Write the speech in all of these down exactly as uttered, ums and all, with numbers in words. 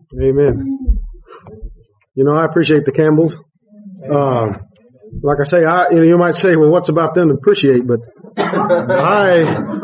Amen. You know, I appreciate the Campbells. Uh, like I say, I, you know, you might say, well, what's about them to appreciate? But I,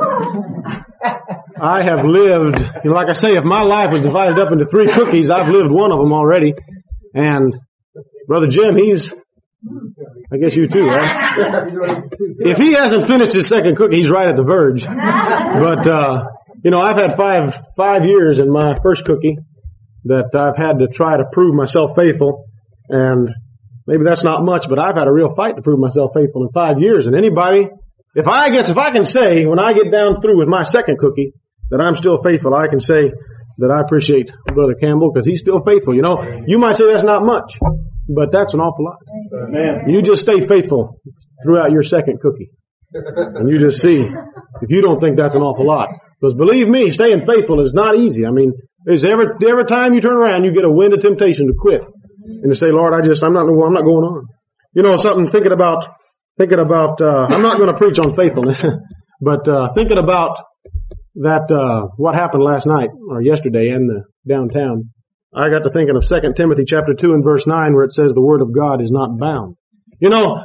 I have lived, you know, like I say, if my life was divided up into three cookies, I've lived one of them already. And Brother Jim, he's, I guess you too, right? If he hasn't finished his second cookie, he's right at the verge. But, uh, you know, I've had five, five years in my first cookie that I've had to try to prove myself faithful. And maybe that's not much, but I've had a real fight to prove myself faithful in five years. And anybody, if I, I guess if I can say when I get down through with my second cookie that I'm still faithful, I can say that I appreciate Brother Campbell because he's still faithful. You know, you might say that's not much, but that's an awful lot. Amen. You just stay faithful throughout your second cookie. And you just see if you don't think that's an awful lot. Because believe me, staying faithful is not easy. I mean, there's every, every time you turn around, you get a wind of temptation to quit. And to say, Lord, I just, I'm not, I'm not going on. You know, something thinking about, thinking about, uh, I'm not going to preach on faithfulness, but, uh, thinking about that, uh, what happened last night or yesterday in the downtown. I got to thinking of Second Timothy chapter two and verse nine where it says the word of God is not bound. You know,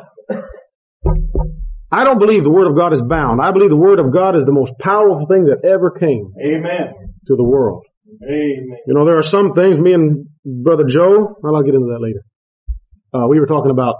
I don't believe the word of God is bound. I believe the word of God is the most powerful thing that ever came Amen. to the world. Amen. You know, there are some things, me and Brother Joe, well, I'll get into that later. Uh, we were talking about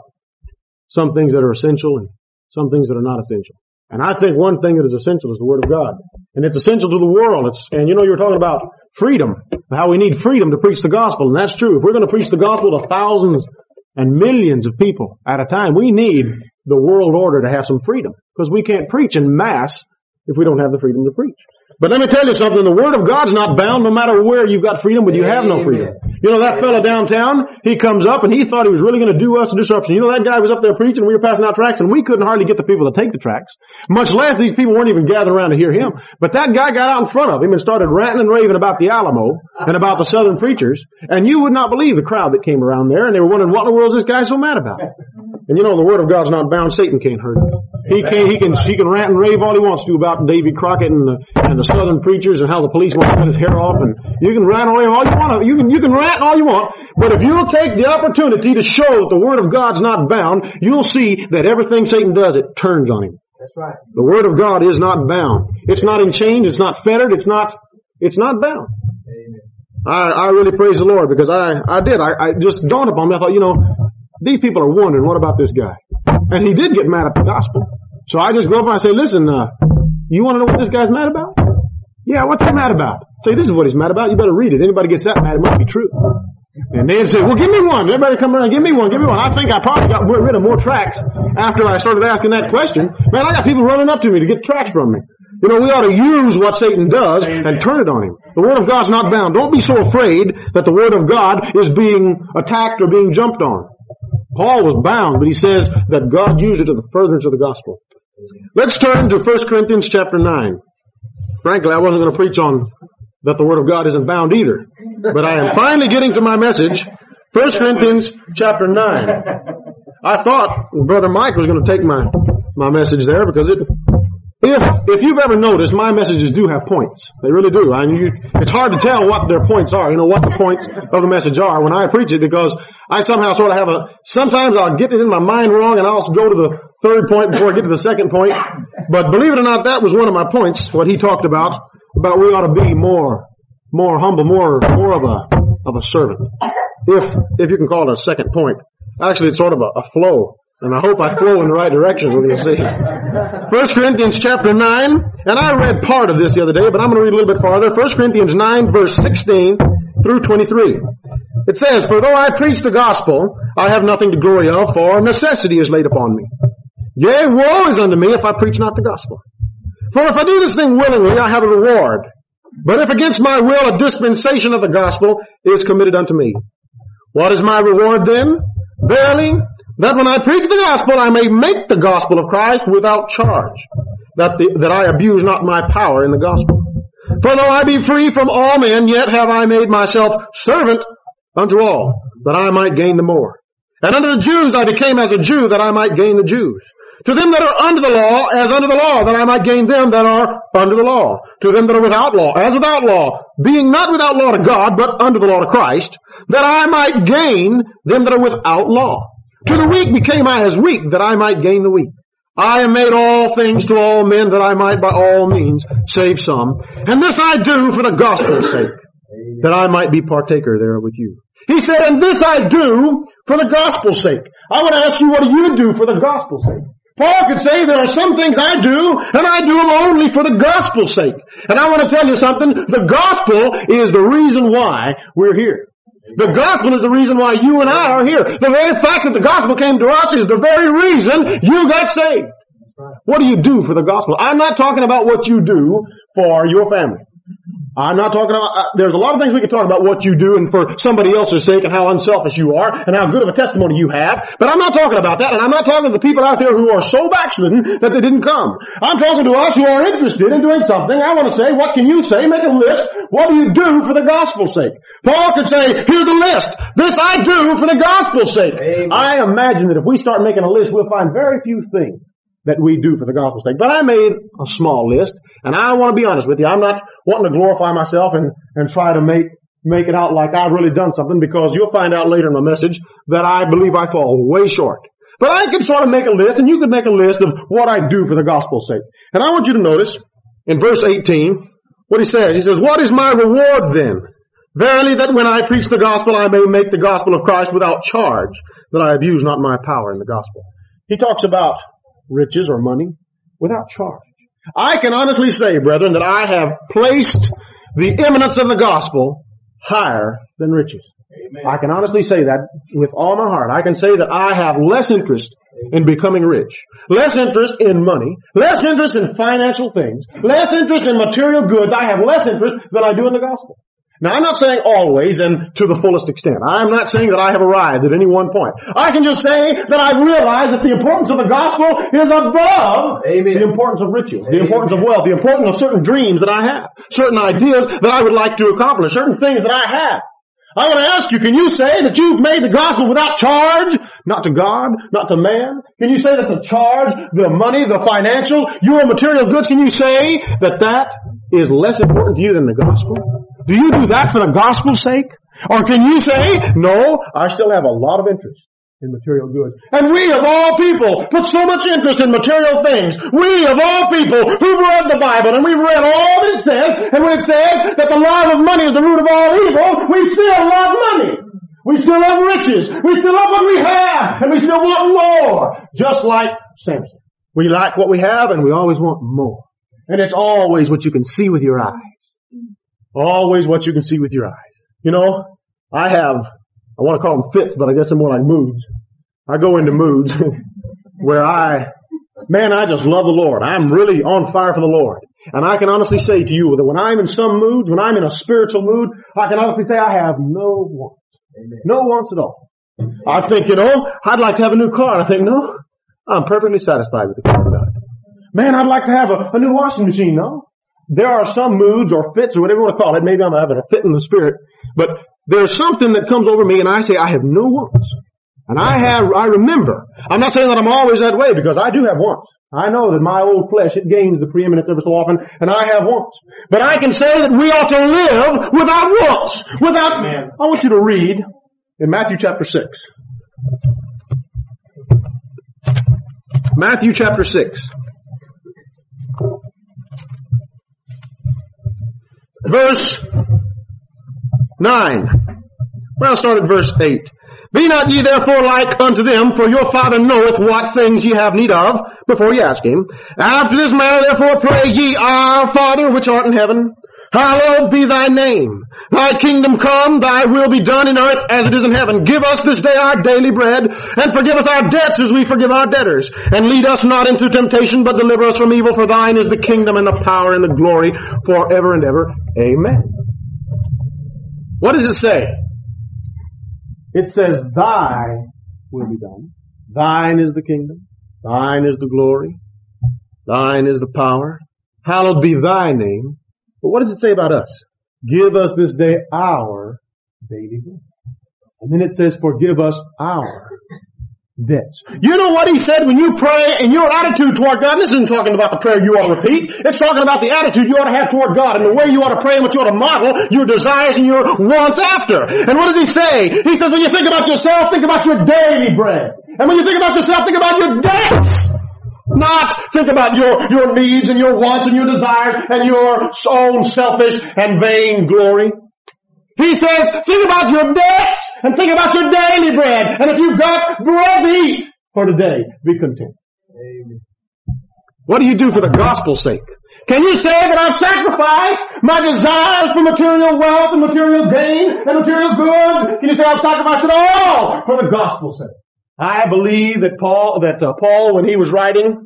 some things that are essential and some things that are not essential. And I think one thing that is essential is the Word of God. And it's essential to the world. It's, and you know, you were talking about freedom, how we need freedom to preach the gospel. And that's true. If we're going to preach the gospel to thousands and millions of people at a time, we need the world order to have some freedom. Because we can't preach in mass if we don't have the freedom to preach. But let me tell you something, the Word of God's not bound no matter where you've got freedom, but you have no freedom. You know, that fella downtown, he comes up and he thought he was really going to do us a disruption. You know, that guy was up there preaching, we were passing out tracts, and we couldn't hardly get the people to take the tracts. Much less these people weren't even gathered around to hear him. But that guy got out in front of him and started ranting and raving about the Alamo and about the Southern preachers, and you would not believe the crowd that came around there, and they were wondering, what in the world is this guy so mad about? And you know, the Word of God's not bound. Satan can't hurt us. He can, he can, he can rant and rave all he wants to about Davy Crockett and the, and the Southern preachers and how the police want to cut his hair off, and you can rant and rave all you want. You can, you can rant all you want, but if you'll take the opportunity to show that the Word of God's not bound, you'll see that everything Satan does, it turns on him. That's right. The Word of God is not bound. It's not in chains. It's not fettered. It's not, it's not bound. Amen. I, I really praise the Lord because I, I did. I, I just dawned upon me. I thought, you know, these people are wondering, what about this guy? And he did get mad at the gospel. So I just go up and I say, listen, uh, you want to know what this guy's mad about? Yeah, what's he mad about? Say, this is what he's mad about. You better read it. Anybody gets that mad, it must be true. And they'd say, well, give me one. Everybody come around, give me one, give me one. I think I probably got rid of more tracts after I started asking that question. Man, I got people running up to me to get tracts from me. You know, we ought to use what Satan does and turn it on him. The Word of God's not bound. Don't be so afraid that the Word of God is being attacked or being jumped on. Paul was bound, but he says that God used it to the furtherance of the gospel. Let's turn to First Corinthians chapter nine. Frankly, I wasn't going to preach on that the Word of God isn't bound either. But I am finally getting to my message. First Corinthians chapter nine. I thought Brother Mike was going to take my, my message there because it, if, if you've ever noticed, my messages do have points. They really do. I mean, you, it's hard to tell what their points are, you know, what the points of the message are when I preach it because I somehow sort of have a, sometimes I'll get it in my mind wrong and I'll go to the third point before I get to the second point. But believe it or not, that was one of my points, what he talked about, about we ought to be more, more humble, more, more of a, of a servant. If, if you can call it a second point. Actually, it's sort of a, a flow. And I hope I flow in the right direction, we're going to see. First Corinthians chapter nine, and I read part of this the other day, but I'm going to read a little bit farther. First Corinthians nine, verse sixteen through twenty-three. It says, for though I preach the gospel, I have nothing to glory of, for necessity is laid upon me. Yea, woe is unto me if I preach not the gospel. For if I do this thing willingly, I have a reward. But if against my will a dispensation of the gospel is committed unto me. What is my reward then? Verily, that when I preach the gospel, I may make the gospel of Christ without charge, that the, that I abuse not my power in the gospel. For though I be free from all men, yet have I made myself servant unto all, that I might gain the more. And unto the Jews I became as a Jew, that I might gain the Jews. To them that are under the law, as under the law, that I might gain them that are under the law. To them that are without law, as without law, being not without law to God, but under the law to Christ, that I might gain them that are without law. To the weak became I as weak, that I might gain the weak. I am made all things to all men, that I might by all means save some. And this I do for the gospel's sake, that I might be partaker there with you. He said, and this I do for the gospel's sake. I want to ask you, what do you do for the gospel's sake? Paul could say there are some things I do, and I do them only for the gospel's sake. And I want to tell you something. The gospel is the reason why we're here. The gospel is the reason why you and I are here. The very fact that the gospel came to us is the very reason you got saved. What do you do for the gospel? I'm not talking about what you do for your family. I'm not talking about, uh, there's a lot of things we can talk about what you do and for somebody else's sake and how unselfish you are and how good of a testimony you have. But I'm not talking about that, and I'm not talking to the people out there who are so backslidden that they didn't come. I'm talking to us who are interested in doing something. I want to say, what can you say? Make a list. What do you do for the gospel's sake? Paul could say, here's the list. This I do for the gospel's sake. Amen. I imagine that if we start making a list, we'll find very few things that we do for the gospel's sake. But I made a small list, and I want to be honest with you. I'm not wanting to glorify myself and, and try to make, make it out like I've really done something, because you'll find out later in the message that I believe I fall way short. But I could sort of make a list, and you could make a list of what I do for the gospel's sake. And I want you to notice in verse eighteen what he says. He says, what is my reward then? Verily that when I preach the gospel, I may make the gospel of Christ without charge, that I abuse not my power in the gospel. He talks about riches or money without charge. I can honestly say, brethren, that I have placed the eminence of the gospel higher than riches. Amen. I can honestly say that with all my heart. I can say that I have less interest in becoming rich, less interest in money, less interest in financial things, less interest in material goods. I have less interest than I do in the gospel. Now, I'm not saying always and to the fullest extent. I'm not saying that I have arrived at any one point. I can just say that I've realized that the importance of the gospel is above Amen. The importance of riches, Amen. The importance of wealth, the importance of certain dreams that I have, certain ideas that I would like to accomplish, certain things that I have. I want to ask you, can you say that you've made the gospel without charge? Not to God, not to man? Can you say that the charge, the money, the financial, your material goods, can you say that that is less important to you than the gospel? Do you do that for the gospel's sake? Or can you say, no, I still have a lot of interest in material goods. And we of all people put so much interest in material things. We of all people who've read the Bible and we've read all that it says, and when it says that the love of money is the root of all evil, we still love money. We still love riches. We still love what we have. And we still want more. Just like Samson. We like what we have and we always want more. And it's always what you can see with your eyes. Always what you can see with your eyes. You know, I have, I want to call them fits, but I guess they're more like moods. I go into moods where I, man, I just love the Lord. I'm really on fire for the Lord. And I can honestly say to you that when I'm in some moods, when I'm in a spiritual mood, I can honestly say I have no wants. Amen. No wants at all. I think, you know, I'd like to have a new car. And I think, no, I'm perfectly satisfied with the car I got. Man, I'd like to have a, a new washing machine. No. There are some moods or fits or whatever you want to call it. Maybe I'm having a fit in the spirit. But there's something that comes over me and I say, I have no wants. And I have, I remember. I'm not saying that I'm always that way because I do have wants. I know that my old flesh, it gains the preeminence every so often, and I have wants. But I can say that we ought to live without wants. Without, man. I want you to read in Matthew chapter six. Matthew chapter six. Verse nine. Well, start at verse eight. Be not ye therefore like unto them, for your Father knoweth what things ye have need of, before ye ask him. After this manner therefore pray ye, Our Father which art in heaven, hallowed be thy name. Thy kingdom come, thy will be done in earth as it is in heaven. Give us this day our daily bread, and forgive us our debts as we forgive our debtors. And lead us not into temptation, but deliver us from evil. For thine is the kingdom and the power and the glory forever and ever. Amen. What does it say? It says, thy will be done. Thine is the kingdom. Thine is the glory. Thine is the power. Hallowed be thy name. But what does it say about us? Give us this day our daily bread. And then it says, forgive us our debts. You know what he said when you pray and your attitude toward God? This isn't talking about the prayer you ought to repeat. It's talking about the attitude you ought to have toward God and the way you ought to pray and what you ought to model your desires and your wants after. And what does he say? He says when you think about yourself, think about your daily bread. And when you think about yourself, think about your debts. Not think about your, your needs and your wants and your desires and your own selfish and vain glory. He says, think about your debts and think about your daily bread. And if you've got bread to eat for today, be content. Amen. What do you do for the gospel's sake? Can you say that I've sacrificed my desires for material wealth and material gain and material goods? Can you say I've sacrificed it all for the gospel's sake? I believe that Paul, that uh, Paul, when he was writing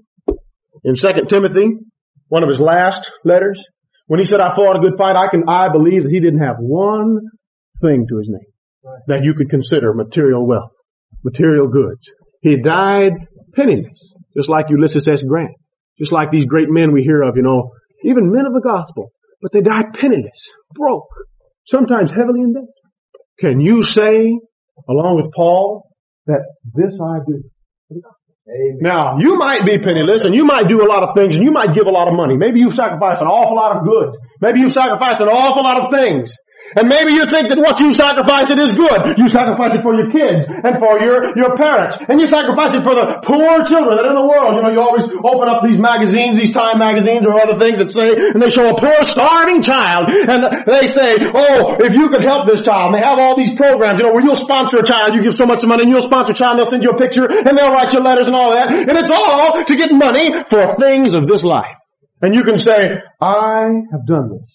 in Second Timothy, one of his last letters, when he said, I fought a good fight, I can, I believe that he didn't have one thing to his name that you could consider material wealth, material goods. He died penniless, just like Ulysses S. Grant, just like these great men we hear of, you know, even men of the gospel, but they died penniless, broke, sometimes heavily in debt. Can you say, along with Paul, that this I do for the gospel? Amen. Now, you might be penniless and you might do a lot of things and you might give a lot of money. Maybe you've sacrificed an awful lot of goods. Maybe you've sacrificed an awful lot of things. And maybe you think that what you sacrifice it is good. You sacrifice it for your kids and for your, your parents. And you sacrifice it for the poor children that are in the world. You know, you always open up these magazines, these Time magazines or other things that say, and they show a poor starving child. And they say, oh, if you could help this child. And they have all these programs, you know, where you'll sponsor a child. You give so much money and you'll sponsor a child and they'll send you a picture and they'll write you letters and all that. And it's all to get money for things of this life. And you can say, I have done this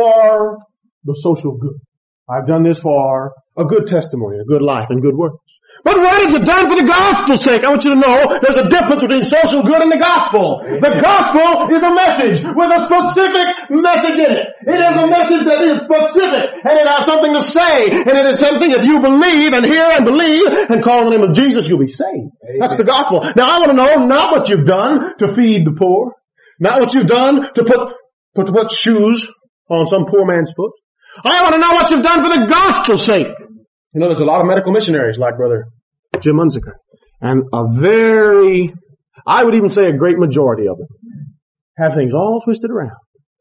for the social good. I've done this for a good testimony, a good life, and good works. But what is it done for the gospel's sake? I want you to know there's a difference between social good and the gospel. The gospel is a message with a specific message in it. It is a message that is specific, and it has something to say, and it is something if you believe and hear and believe and call on the name of Jesus, you'll be saved. Amen. That's the gospel. Now I want to know not what you've done to feed the poor, not what you've done to put, put to put shoes on some poor man's foot. I want to know what you've done for the gospel's sake. You know, there's a lot of medical missionaries like Brother Jim Unziker. And a very, I would even say a great majority of them have things all twisted around.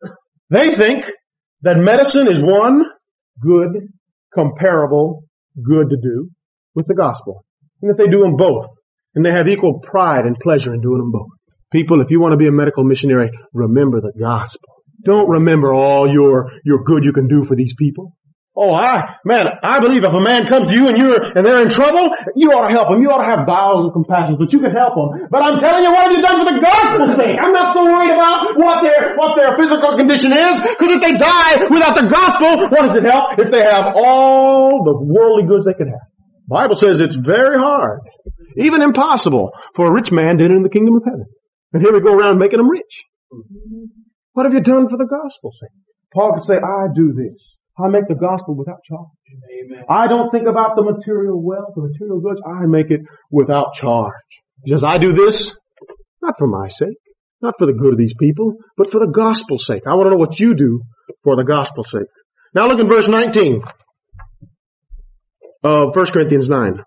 They think that medicine is one good, comparable, good to do with the gospel. And that they do them both. And they have equal pride and pleasure in doing them both. People, if you want to be a medical missionary, remember the gospel. Don't remember all your, your good you can do for these people. Oh, I, man, I believe if a man comes to you and you're, and they're in trouble, you ought to help them. You ought to have bowels of compassion, but you can help them. But I'm telling you, what have you done for the gospel's sake? I'm not so worried about what their, what their physical condition is, because if they die without the gospel, what does it help? If they have all the worldly goods they can have. The Bible says it's very hard, even impossible, for a rich man to enter in the kingdom of heaven. And here we go around making them rich. What have you done for the gospel's sake? Paul could say, I do this. I make the gospel without charge. Amen. I don't think about the material wealth, the material goods. I make it without charge. He says, I do this, not for my sake, not for the good of these people, but for the gospel's sake. I want to know what you do for the gospel's sake. Now look in verse nineteen of First Corinthians nine.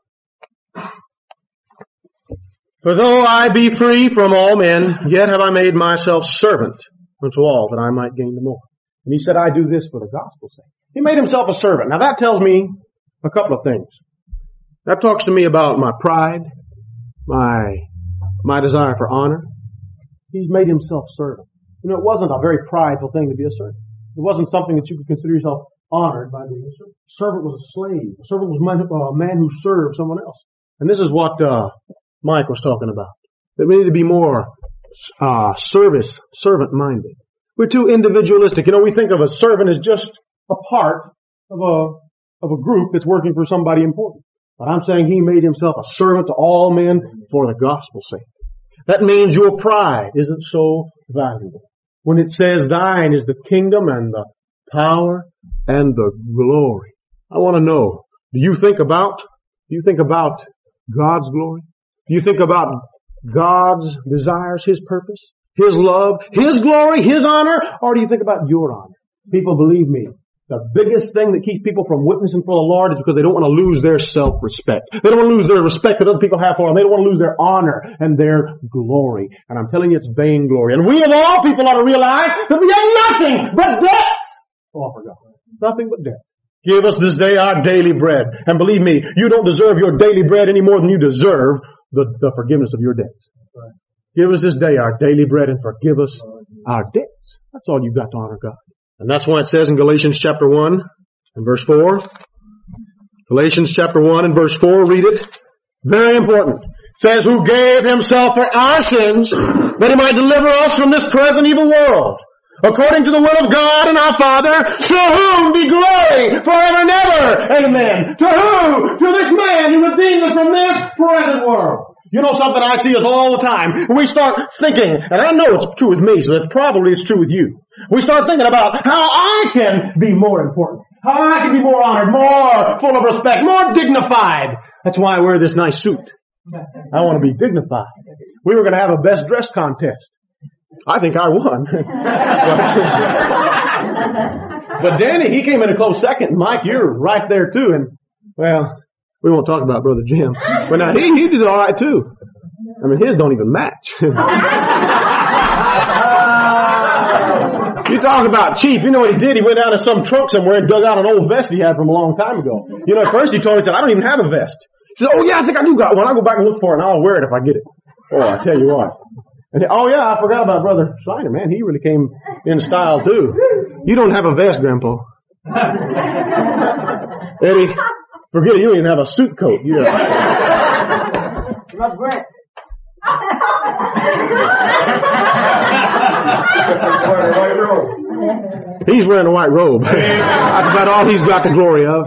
For though I be free from all men, yet have I made myself servant unto all, that I might gain the more. And he said, I do this for the gospel's sake. He made himself a servant. Now that tells me a couple of things. That talks to me about my pride, my, my desire for honor. He's made himself servant. You know, it wasn't a very prideful thing to be a servant. It wasn't something that you could consider yourself honored by being a servant. A servant was a slave. A servant was a man who served someone else. And this is what, uh, Mike was talking about. That we need to be more, uh, service, servant-minded. We're too individualistic. You know, we think of a servant as just a part of a, of a group that's working for somebody important. But I'm saying he made himself a servant to all men for the gospel's sake. That means your pride isn't so valuable. When it says thine is the kingdom and the power and the glory. I want to know, do you think about, do you think about God's glory? Do you think about God's desires, His purpose, His love, His glory, His honor? Or do you think about your honor? People, believe me, The biggest thing that keeps people from witnessing for the Lord is because they don't want to lose their self-respect. They don't want to lose their respect that other people have for them. They don't want to lose their honor and their glory. And I'm telling you, it's vainglory. And we of all people ought to realize that we have nothing but debts to offer God. Nothing but debt. Give us this day our daily bread. And believe me, you don't deserve your daily bread any more than you deserve the, the forgiveness of your debts. Give us this day our daily bread and forgive us our debts. That's all you've got to honor God. And that's why it says in Galatians chapter one and verse four. Galatians chapter one and verse four, read it. Very important. It says, who gave himself for our sins that he might deliver us from this present evil world, according to the will of God and our Father, to whom be glory forever and ever. Amen. To who? To this man who redeemed us from this present world. You know something I see us all the time? We start thinking, and I know it's true with me, so that probably it's true with you. We start thinking about how I can be more important, how I can be more honored, more full of respect, more dignified. That's why I wear this nice suit. I want to be dignified. We were going to have a best dressed contest. I think I won. But Danny, he came in a close second. Mike, you're right there too. And, well, we won't talk about Brother Jim. But now he, he did all right too. I mean, his don't even match. You talk about cheap. You know what he did? He went down to some trunk somewhere and dug out an old vest he had from a long time ago. You know, at first he told me, he said, I don't even have a vest. He said, oh yeah, I think I do got one. I'll go back and look for it and I'll wear it if I get it. Oh, I tell you what. And, oh yeah, I forgot about Brother Shiner, man. He really came in style too. You don't have a vest, Grandpa. Eddie, forget it. You don't even have a suit coat. You Love Grant. He's wearing a white robe. That's about all he's got the glory of.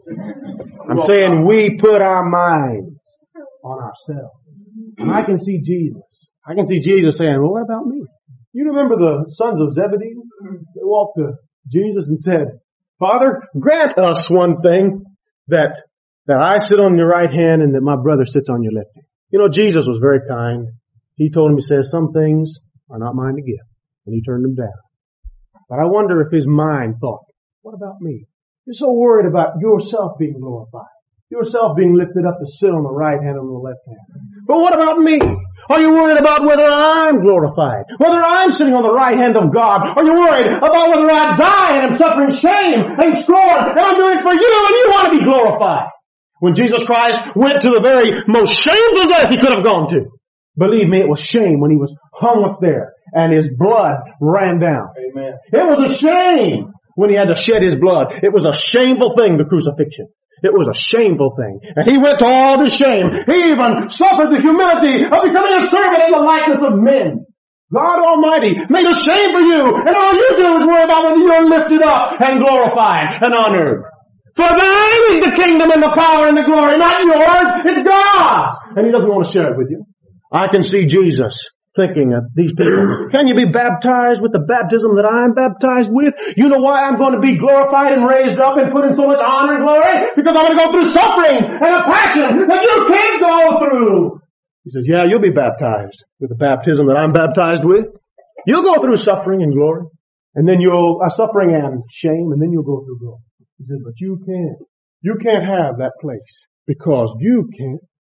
I'm saying we put our minds on ourselves. And I can see Jesus. I can see Jesus saying, well, what about me? You remember the sons of Zebedee? They walked to Jesus and said, Father, grant us one thing, that that I sit on your right hand and that my brother sits on your left hand. You know, Jesus was very kind. He told him, he says, some things are not mine to give. And he turned them down. But I wonder if his mind thought, what about me? You're so worried about yourself being glorified. Yourself being lifted up to sit on the right hand and on the left hand. But what about me? Are you worried about whether I'm glorified? Whether I'm sitting on the right hand of God? Are you worried about whether I die and am suffering shame and scorn and I'm doing it for you and you want to be glorified? When Jesus Christ went to the very most shameful death he could have gone to, believe me, it was shame when he was hung up there and his blood ran down. Amen. It was a shame when he had to shed his blood. It was a shameful thing, the crucifixion. It was a shameful thing. And he went to all this shame. He even suffered the humility of becoming a servant in the likeness of men. God Almighty made a shame for you, and all you do is worry about whether you're lifted up and glorified and honored. For thine is the kingdom and the power and the glory, not yours, it's God's. And he doesn't want to share it with you. I can see Jesus thinking of these people. Can you be baptized with the baptism that I'm baptized with? You know why I'm going to be glorified and raised up and put in so much honor and glory? Because I'm going to go through suffering and a passion that you can't go through. He says, yeah, you'll be baptized with the baptism that I'm baptized with. You'll go through suffering and glory. And then you'll, uh, suffering and shame, and then you'll go through glory. He says, but you can't. You can't have that place because you can't.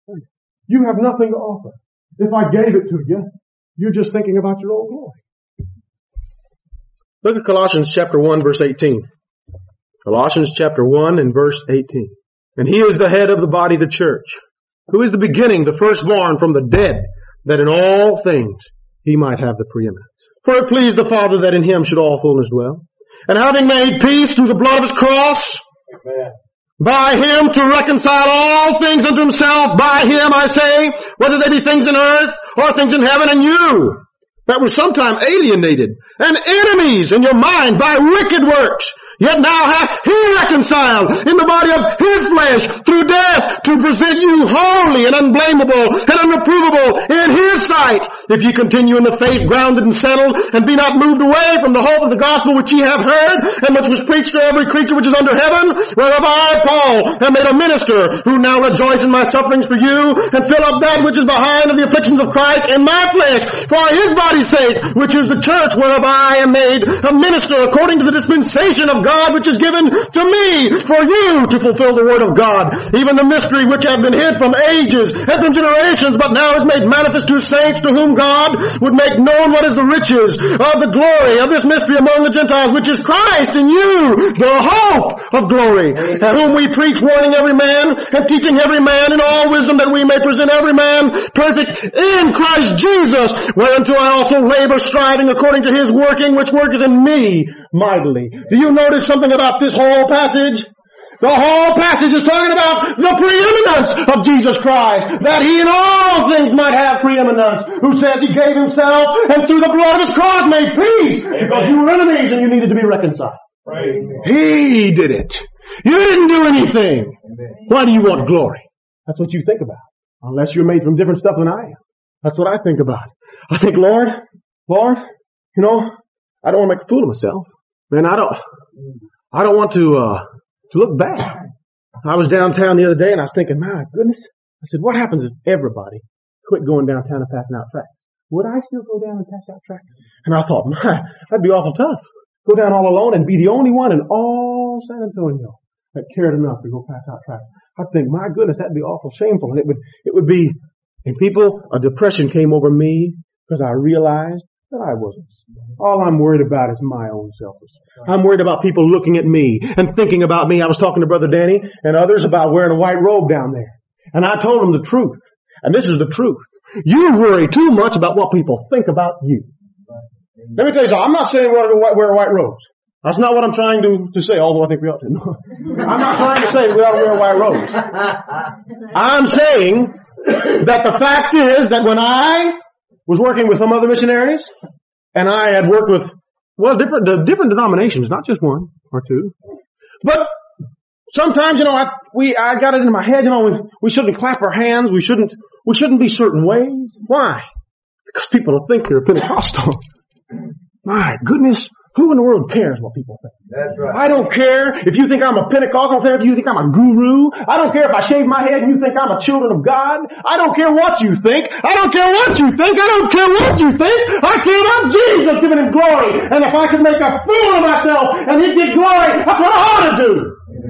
You have nothing to offer. If I gave it to you, you're just thinking about your own glory. Look at Colossians chapter one, verse eighteen. Colossians chapter one and verse eighteen. And he is the head of the body, the church, who is the beginning, the firstborn from the dead, that in all things he might have the preeminence. For it pleased the Father that in him should all fullness dwell. And having made peace through the blood of his cross, Amen. By him to reconcile all things unto himself, by him, I say, whether they be things in earth or things in heaven, and you, that were sometime alienated and enemies in your mind by wicked works, yet now hath he reconciled in the body of his flesh through death to present you holy and unblameable and unreprovable in his sight, if ye continue in the faith grounded and settled, and be not moved away from the hope of the gospel which ye have heard, and which was preached to every creature which is under heaven, whereof I, Paul, am made a minister, who now rejoice in my sufferings for you, and fill up that which is behind of the afflictions of Christ in my flesh, for his body's sake, which is the church, whereof I am made a minister according to the dispensation of God which is given to me for you to fulfill the word of God, even the mystery which had been hid from ages and from generations, but now is made manifest to saints, to whom God would make known what is the riches of the glory of this mystery among the Gentiles, which is Christ in you, the hope of glory, and whom we preach, warning every man and teaching every man in all wisdom, that we may present every man perfect in Christ Jesus, whereunto I also labor, striving according to his working, which worketh in me mightily. Do you notice something about this whole passage? The whole passage is talking about the preeminence of Jesus Christ, that he in all things might have preeminence, who says he gave himself and through the blood of his cross made peace, because you were enemies and you needed to be reconciled. Right. He did it. You didn't do anything. Why do you want glory? That's what you think about. Unless you're made from different stuff than I am. That's what I think about. I think, Lord, Lord, you know, I don't want to make a fool of myself. Man, I don't, I don't want to, uh, to look bad. I was downtown the other day and I was thinking, my goodness. I said, what happens if everybody quit going downtown and passing out tracts? Would I still go down and pass out tracts? And I thought, my, that'd be awful tough. Go down all alone and be the only one in all San Antonio that cared enough to go pass out tracts. I think, my goodness, that'd be awful shameful. And it would, it would be, and people, a depression came over me because I realized that I wasn't. All I'm worried about is my own selfishness. I'm worried about people looking at me and thinking about me. I was talking to Brother Danny and others about wearing a white robe down there. And I told them the truth. And this is the truth. You worry too much about what people think about you. Let me tell you something. I'm not saying we ought to wear white robes. That's not what I'm trying to, to say, although I think we ought to. No. I'm not trying to say we ought to wear white robes. I'm saying that the fact is that when I was working with some other missionaries, and I had worked with, well, different, uh, different denominations, not just one or two, but sometimes, you know, I, we, I got it in my head, you know, we, we shouldn't clap our hands, we shouldn't, we shouldn't be certain ways. Why? Because people will think you're Pentecostal. My goodness. Who in the world cares what people think? That's right. I don't care if you think I'm a Pentecostal, I don't care if you think I'm a guru. I don't care if I shave my head and you think I'm a children of God. I don't care what you think. I don't care what you think. I don't care what you think. I care about Jesus giving him glory. And if I could make a fool of myself and he'd get glory, that's what I ought to do.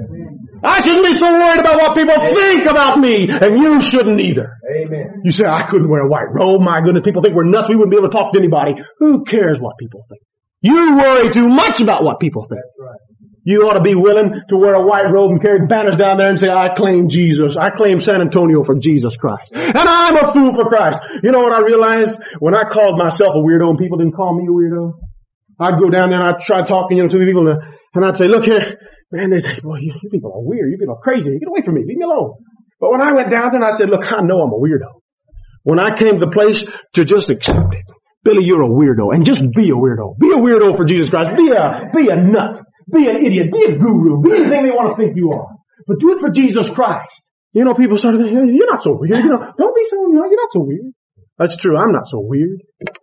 I shouldn't be so worried about what people Amen. Think about me, and you shouldn't either. Amen. You say, I couldn't wear a white robe. My goodness, people think we're nuts. We wouldn't be able to talk to anybody. Who cares what people think? You worry too much about what people think. That's right. You ought to be willing to wear a white robe and carry banners down there and say, I claim Jesus. I claim San Antonio for Jesus Christ. And I'm a fool for Christ. You know what I realized? When I called myself a weirdo and people didn't call me a weirdo, I'd go down there and I'd try talking, you know, to people and, and I'd say, look here, man, they say, boy, you, you people are weird. You people are crazy. Get away from me. Leave me alone. But when I went down there and I said, look, I know I'm a weirdo. When I came to the place to just accept it, Billy, you're a weirdo, and just be a weirdo. Be a weirdo for Jesus Christ. Be a, be a nut. Be an idiot. Be a guru. Be anything they want to think you are. But do it for Jesus Christ. You know, people started thinking, you're not so weird. You know, don't be so, you know, you're not so weird. That's true. I'm not so weird.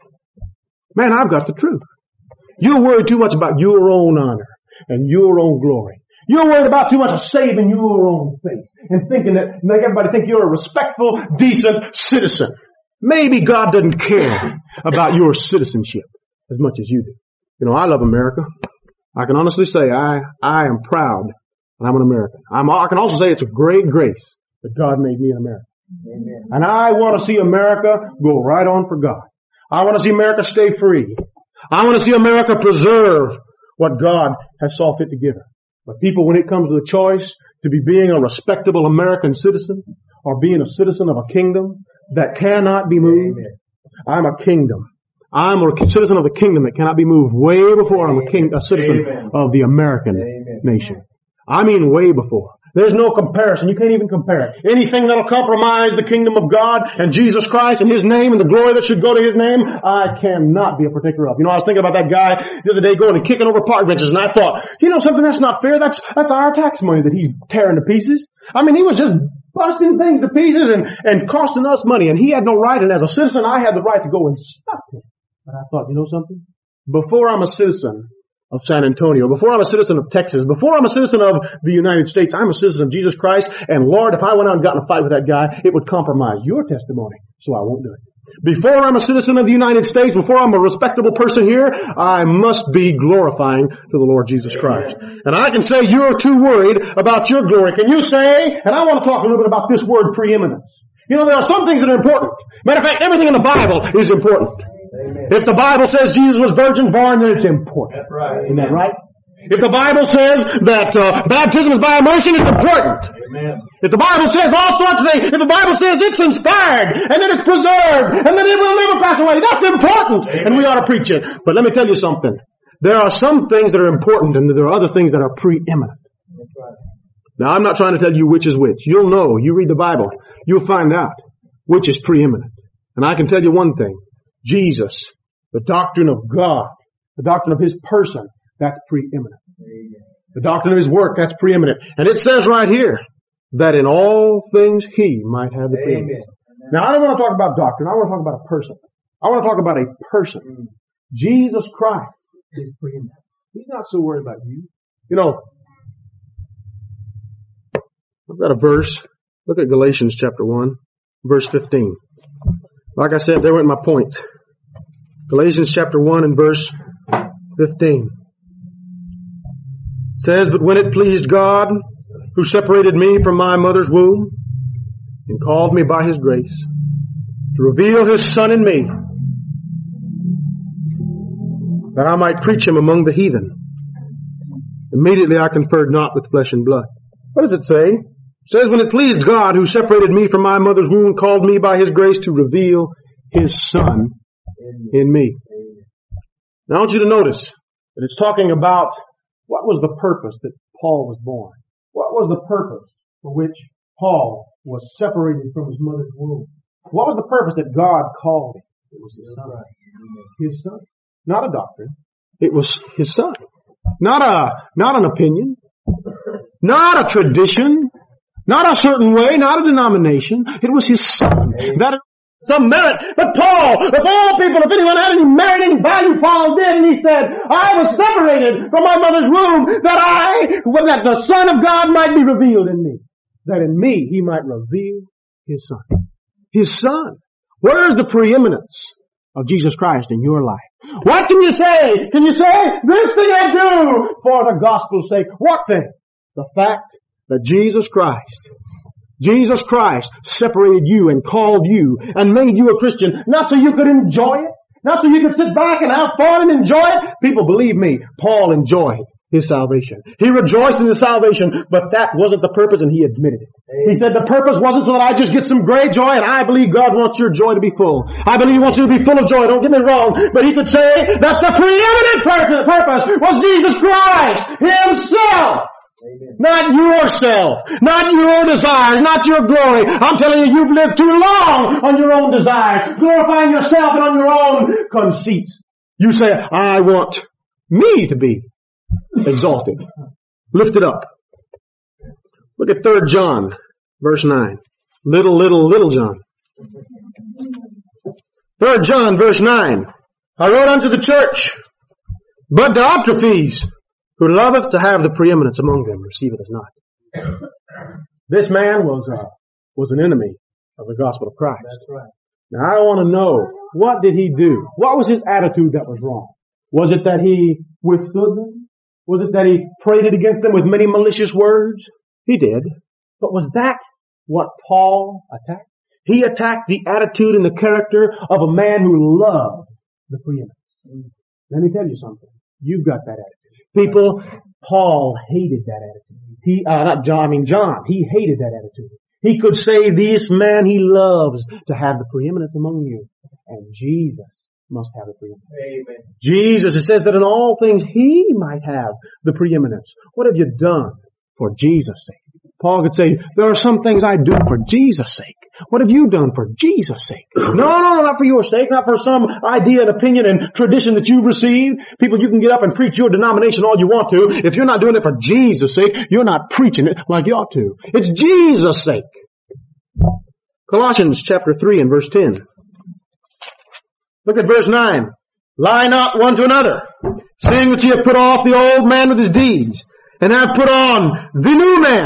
Man, I've got the truth. You're worried too much about your own honor and your own glory. You're worried about too much of saving your own face and thinking that, make everybody think you're a respectful, decent citizen. Maybe God doesn't care about your citizenship as much as you do. You know, I love America. I can honestly say I, I am proud that I'm an American. I'm, I can also say it's a great grace that God made me an American. Amen. And I want to see America go right on for God. I want to see America stay free. I want to see America preserve what God has saw fit to give her. But people, when it comes to the choice to be being a respectable American citizen or being a citizen of a kingdom that cannot be moved, Amen. I'm a kingdom. I'm a citizen of the kingdom that cannot be moved way before I'm a king, a citizen Amen. Of the American Amen. Nation. I mean way before. There's no comparison. You can't even compare it. Anything that'll compromise the kingdom of God and Jesus Christ and His name and the glory that should go to His name, I cannot be a partaker of. You know, I was thinking about that guy the other day going and kicking over park benches, and I thought, you know something, that's not fair. That's, that's our tax money that he's tearing to pieces. I mean, he was just busting things to pieces and, and costing us money, and he had no right, and as a citizen, I had the right to go and stop him. But I thought, you know something? Before I'm a citizen of San Antonio, before I'm a citizen of Texas, before I'm a citizen of the United States, I'm a citizen of Jesus Christ. And Lord, if I went out and got in a fight with that guy, it would compromise your testimony. So I won't do it. Before I'm a citizen of the United States, before I'm a respectable person here, I must be glorifying to the Lord Jesus Christ. And I can say you're too worried about your glory. Can you say, and I want to talk a little bit about this word preeminence. You know, there are some things that are important. Matter of fact, everything in the Bible is important. Amen. If the Bible says Jesus was virgin born, then it's important. That's right. Isn't that right? If the Bible says that uh, baptism is by immersion, it's important. Amen. If the Bible says all sorts of things, if the Bible says it's inspired, and then it's preserved, and then it will never pass away, that's important. Amen. And we ought to preach it. But let me tell you something. There are some things that are important, and there are other things that are preeminent. That's right. Now, I'm not trying to tell you which is which. You'll know. You read the Bible. You'll find out which is preeminent. And I can tell you one thing. Jesus, the doctrine of God, the doctrine of His person, that's preeminent. The doctrine of His work, that's preeminent. And it says right here that in all things He might have the preeminence. Now, I don't want to talk about doctrine. I want to talk about a person. I want to talk about a person. Jesus Christ is preeminent. He's not so worried about you. You know, I've got a verse. Look at Galatians chapter one, verse fifteen. Like I said, there went my point. Galatians chapter one and verse fifteen. It says, but when it pleased God, who separated me from my mother's womb, and called me by His grace, to reveal His Son in me, that I might preach Him among the heathen, immediately I conferred not with flesh and blood. What does it say? It says, when it pleased God, who separated me from my mother's womb, and called me by His grace to reveal His Son in me. Now I want you to notice that it's talking about what was the purpose that Paul was born. What was the purpose for which Paul was separated from his mother's womb? What was the purpose that God called him? It was His Son. His Son. Not a doctrine. It was His Son. Not a, not an opinion. Not a tradition. Not a certain way. Not a denomination. It was His Son. That some merit. But Paul, of all people, if anyone had any merit, any value, Paul did. And he said, I was separated from my mother's womb that I, that the Son of God might be revealed in me. That in me He might reveal His Son. His Son. Where is the preeminence of Jesus Christ in your life? What can you say? Can you say, this thing I do for the gospel's sake? What thing? The fact that Jesus Christ Jesus Christ separated you and called you and made you a Christian, not so you could enjoy it, not so you could sit back and have fun and enjoy it. People, believe me, Paul enjoyed his salvation. He rejoiced in his salvation, but that wasn't the purpose, and he admitted it. He said the purpose wasn't so that I just get some great joy, and I believe God wants your joy to be full. I believe He wants you to be full of joy, don't get me wrong, but He could say that the preeminent purpose was Jesus Christ Himself. Amen. Not yourself, not your desires, not your glory. I'm telling you, you've lived too long on your own desires, glorifying yourself and on your own conceits. You say, I want me to be exalted, lifted up. Look at Third John, verse nine. Little, little, little John. Third John, verse nine. I wrote unto the church, but Diotrephes, who loveth to have the preeminence among them, receiveth us not. This man was uh, was an enemy of the gospel of Christ. That's right. Now I want to know, what did he do? What was his attitude that was wrong? Was it that he withstood them? Was it that he prayed against them with many malicious words? He did. But was that what Paul attacked? He attacked the attitude and the character of a man who loved the preeminence. Let me tell you something. You've got that attitude. People, Paul hated that attitude. He, uh, not John, I mean John, he hated that attitude. He could say, this man he loves to have the preeminence among you. And Jesus must have the preeminence. Amen. Jesus, it says that in all things He might have the preeminence. What have you done for Jesus' sake? Paul could say, there are some things I do for Jesus' sake. What have you done for Jesus' sake? No, no, no, not for your sake, not for some idea and opinion and tradition that you've received. People, you can get up and preach your denomination all you want to. If you're not doing it for Jesus' sake, you're not preaching it like you ought to. It's Jesus' sake. Colossians chapter three and verse ten. Look at verse nine. Lie not one to another, seeing that ye have put off the old man with his deeds, and have put on the new man,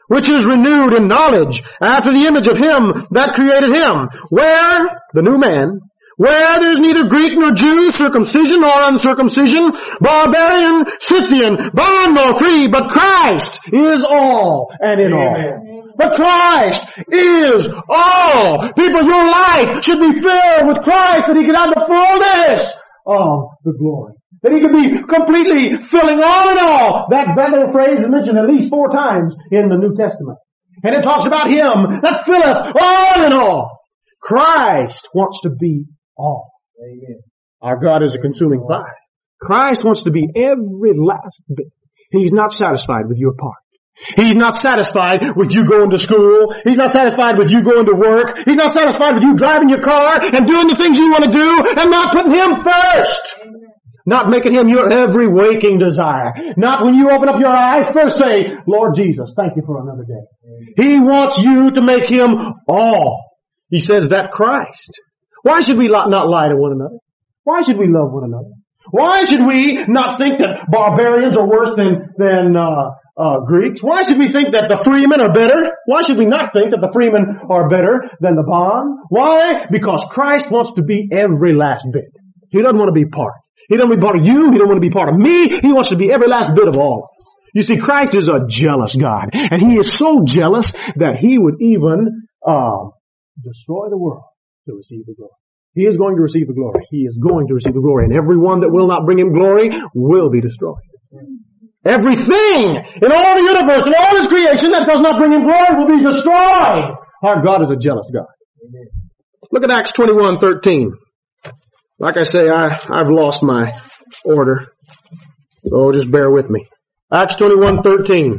which is renewed in knowledge after the image of him that created him, where, the new man, where there's neither Greek nor Jew, circumcision nor uncircumcision, barbarian, Scythian, bond nor free, but Christ is all and in all. But Christ is all. People, your life should be filled with Christ, that he can have the fullness of the glory. That he could be completely filling all in all. That, that little phrase is mentioned at least four times in the New Testament. And it talks about him that filleth all in all. Christ wants to be all. Amen. Our God is a consuming fire. Christ wants to be every last bit. He's not satisfied with your part. He's not satisfied with you going to school. He's not satisfied with you going to work. He's not satisfied with you driving your car and doing the things you want to do and not putting him first. Not making him your every waking desire. Not when you open up your eyes, first say, Lord Jesus, thank you for another day. He wants you to make him all. He says that Christ. Why should we not lie to one another? Why should we love one another? Why should we not think that barbarians are worse than, than, uh, uh, Greeks? Why should we think that the freemen are better? Why should we not think that the freemen are better than the bond? Why? Because Christ wants to be every last bit. He doesn't want to be part. He doesn't want to be part of you. He doesn't want to be part of me. He wants to be every last bit of all of us. You see, Christ is a jealous God. And he is so jealous that he would even, uh, destroy the world to receive the glory. He is going to receive the glory. He is going to receive the glory. And everyone that will not bring him glory will be destroyed. Everything in all the universe, in all his creation that does not bring him glory will be destroyed. Our God is a jealous God. Amen. Look at Acts twenty-one thirteen. Like I say, I, I've lost my order. So just bear with me. Acts twenty-one thirteen.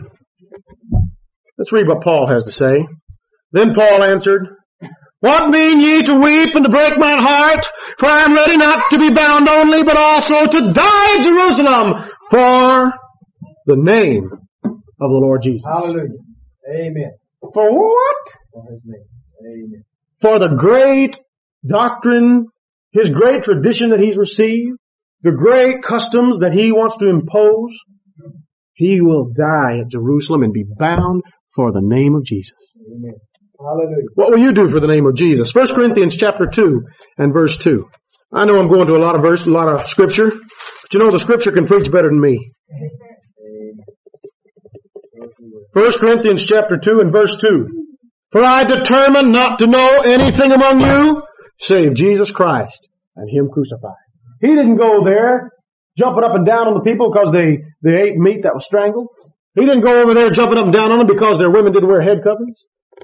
Let's read what Paul has to say. Then Paul answered, What mean ye to weep and to break my heart? For I am ready not to be bound only, but also to die at Jerusalem for the name of the Lord Jesus. Hallelujah. Amen. For what? For his name. Amen. For the great doctrine, his great tradition that he's received, the great customs that he wants to impose, he will die at Jerusalem and be bound for the name of Jesus. Amen. Hallelujah. What will you do for the name of Jesus? First Corinthians chapter two and verse two. I know I'm going to a lot of verse, a lot of scripture, but you know the scripture can preach better than me. First Corinthians chapter two and verse two. For I determined not to know anything among you save Jesus Christ and him crucified. He didn't go there jumping up and down on the people because they, they ate meat that was strangled. He didn't go over there jumping up and down on them because their women didn't wear head coverings.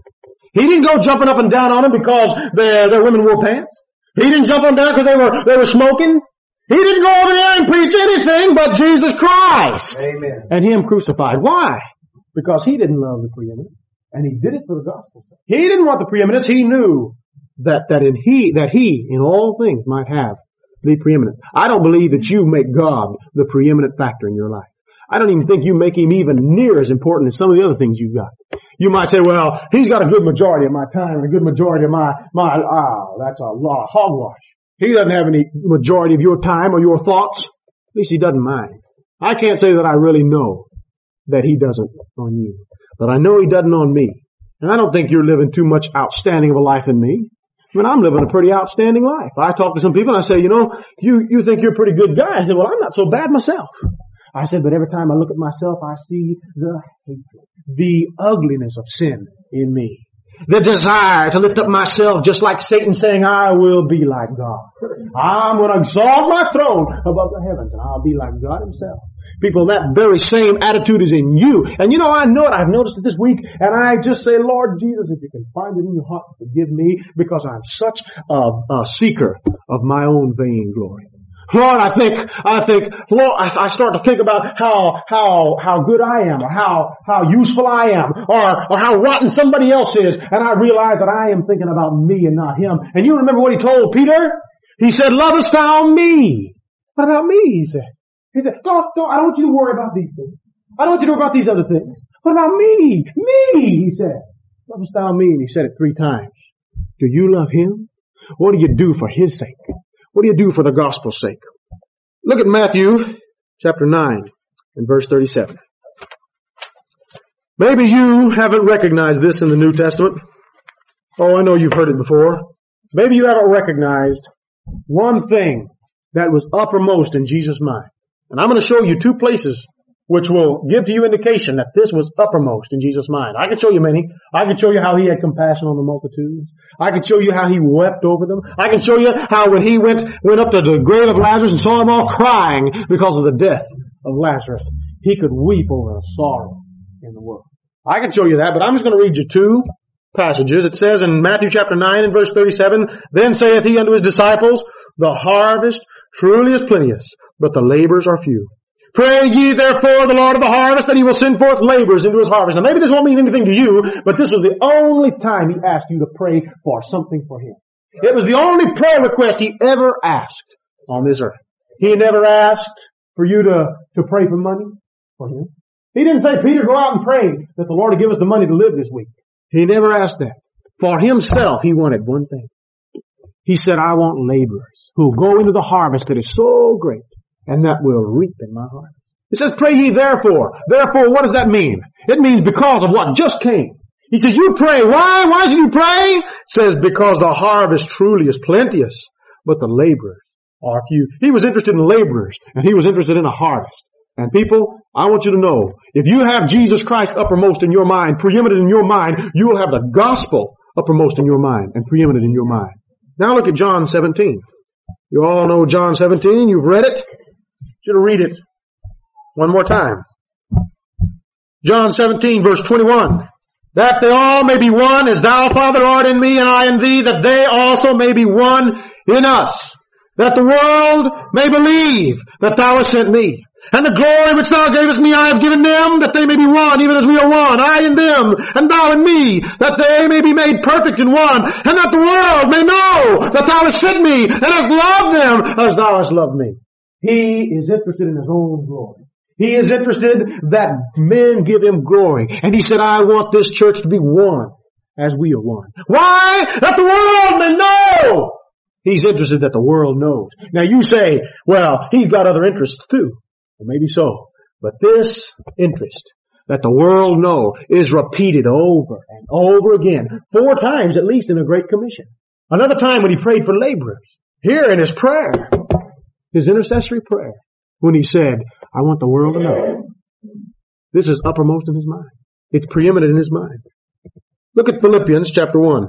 He didn't go jumping up and down on them because their, their women wore pants. He didn't jump on down because they were, they were smoking. He didn't go over there and preach anything but Jesus Christ. Amen. And him crucified. Why? Because he didn't love the preeminence. And he did it for the gospel. He didn't want the preeminence. He knew that, that in he, that he in all things might have the preeminence. I don't believe that you make God the preeminent factor in your life. I don't even think you make him even near as important as some of the other things you've got. You might say, well, he's got a good majority of my time and a good majority of my, my, ah, that's a lot of hogwash. He doesn't have any majority of your time or your thoughts. At least he doesn't mind. I can't say that I really know that he doesn't on you, but I know he doesn't on me. And I don't think you're living too much outstanding of a life than me. I mean, I'm living a pretty outstanding life. I talk to some people and I say, you know, you, you think you're a pretty good guy. I said, well, I'm not so bad myself. I said, but every time I look at myself, I see the hatred, the ugliness of sin in me. The desire to lift up myself just like Satan saying, I will be like God. I'm going to exalt my throne above the heavens and I'll be like God himself. People, that very same attitude is in you. And you know, I know it. I've noticed it this week. And I just say, Lord Jesus, if you can find it in your heart to forgive me because I'm such a, a seeker of my own vain glory. Lord, I think, I think, Lord, I, I start to think about how, how, how good I am, or how, how useful I am, or, or how rotten somebody else is, and I realize that I am thinking about me and not him. And you remember what he told Peter? He said, lovest thou me? What about me? He said. He said, don't, don't, I don't want you to worry about these things. I don't want you to worry about these other things. What about me? Me, he said. Lovest thou me? And he said it three times. Do you love him? What do you do for his sake? What do you do for the gospel's sake? Look at Matthew chapter nine and verse thirty-seven. Maybe you haven't recognized this in the New Testament. Oh, I know you've heard it before. Maybe you haven't recognized one thing that was uppermost in Jesus' mind. And I'm going to show you two places which will give to you indication that this was uppermost in Jesus' mind. I can show you many. I can show you how he had compassion on the multitudes. I can show you how he wept over them. I can show you how when he went, went up to the grave of Lazarus and saw them all crying because of the death of Lazarus, he could weep over the sorrow in the world. I can show you that, but I'm just going to read you two passages. It says in Matthew chapter nine and verse thirty-seven, "Then saith he unto his disciples, the harvest truly is plenteous, but the laborers are few. Pray ye therefore the Lord of the harvest that he will send forth laborers into his harvest." Now maybe this won't mean anything to you, but this was the only time he asked you to pray for something for him. It was the only prayer request he ever asked on this earth. He never asked for you to, to pray for money for him. He didn't say, "Peter, go out and pray that the Lord will give us the money to live this week." He never asked that. For himself, he wanted one thing. He said, "I want laborers who will go into the harvest that is so great and that will reap in my harvest." It says, "Pray ye therefore." Therefore, what does that mean? It means because of what just came. He says, you pray. Why? Why should you pray? It says, because the harvest truly is plenteous, but the laborers are few. He was interested in laborers, and he was interested in a harvest. And people, I want you to know, if you have Jesus Christ uppermost in your mind, preeminent in your mind, you will have the gospel uppermost in your mind and preeminent in your mind. Now look at John seventeen. You all know John seventeen. You've read it. I want you to read it one more time. John seventeen, verse twenty-one. "That they all may be one, as thou, Father, art in me, and I in thee, that they also may be one in us, that the world may believe that thou hast sent me. And the glory which thou gavest me I have given them, that they may be one, even as we are one, I in them, and thou in me, that they may be made perfect in one, and that the world may know that thou hast sent me, and hast loved them as thou hast loved me." He is interested in his own glory. He is interested that men give him glory. And he said, "I want this church to be one, as we are one." Why? That the world may know. He's interested that the world knows. Now you say, well, he's got other interests too. Well, maybe so. But this interest that the world know is repeated over and over again. Four times at least in the Great Commission. Another time when he prayed for laborers. Here in his prayer, his intercessory prayer, when he said, "I want the world to know." This is uppermost in his mind. It's preeminent in his mind. Look at Philippians chapter one.